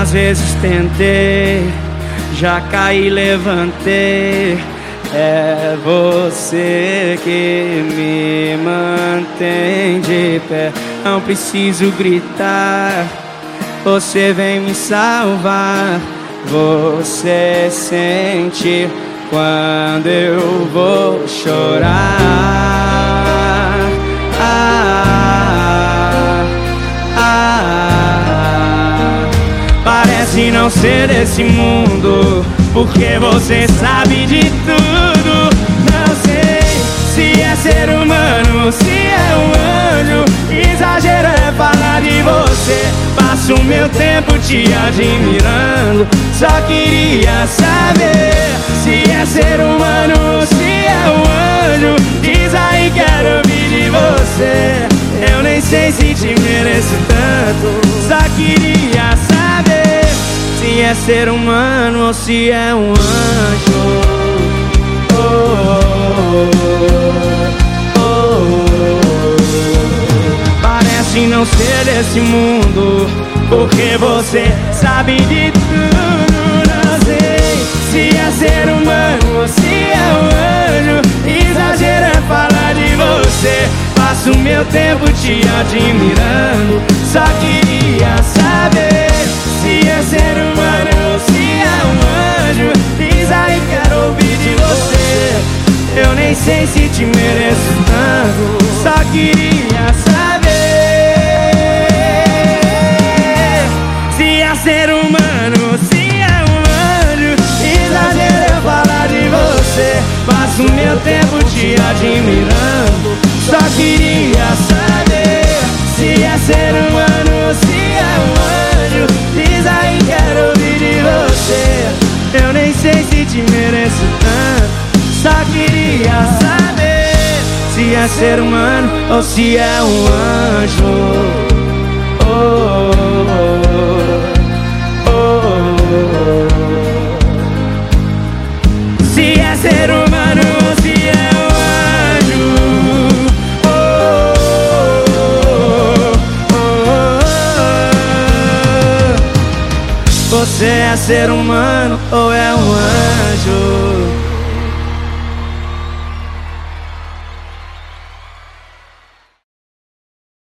Quantas vezes tentei, já caí, levantei. É você que me mantém de pé. Não preciso gritar, você vem me salvar. Você sente quando eu vou chorar. Parece não ser desse mundo, porque você sabe de tudo. Não sei se é ser humano, se é um anjo. Exagero é falar de você. Passo o meu tempo te admirando. Só queria saber se é ser humano, se é um anjo. Diz aí, quero ouvir de você. Eu nem sei se te mereço tanto. Só queria saber se é ser humano ou se é um anjo. Oh, oh, oh, oh. Parece não ser desse mundo, porque você sabe de tudo. Não sei se é ser humano ou se é um anjo. Exagero é falar de você. Passo o meu tempo te admirando. Só queria saber se é ser humano ou se é um anjo. Diz aí, quero ouvir de você. Eu nem sei se te mereço tanto. Só queria saber se é ser humano, se é um anjo. Exagero é falar de você. Passo o meu tempo te admirando. Só queria saber se é ser humano, se é um anjo. Diz aí, quero ouvir de você. Eu nem sei se te mereço tanto. Só queria saber se é ser humano ou se é um anjo. Oh, oh, oh, oh. Se é ser humano ou se é um anjo. Você é ser humano ou é um anjo?